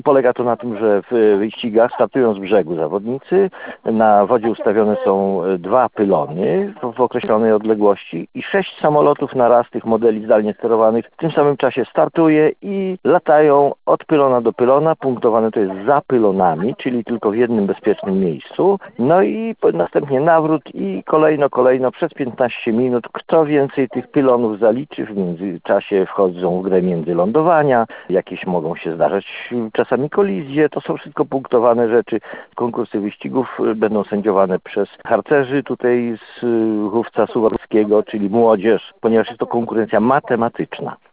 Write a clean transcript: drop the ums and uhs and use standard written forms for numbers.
Polega to na tym, że w wyścigach startują z brzegu zawodnicy. Na wodzie ustawione są 2 pylony w określonej odległości i 6 samolotów na raz tych modeli zdalnie sterowanych w tym samym czasie startuje i latają od pylona do pylona. Punktowane to jest za pylonami, czyli tylko w jednym bezpiecznym miejscu. No i następnie nawrót i kolejno przez 15 minut. Kto więcej tych pylonów zaliczy, w międzyczasie wchodzą w grę międzylądowania, jakieś mogą się zdarzać czasami kolizje, to są wszystko punktowane rzeczy. Konkursy wyścigów będą sędziowane przez harcerzy tutaj z Chówca Suwałkiego, czyli młodzież, ponieważ jest to konkurencja matematyczna.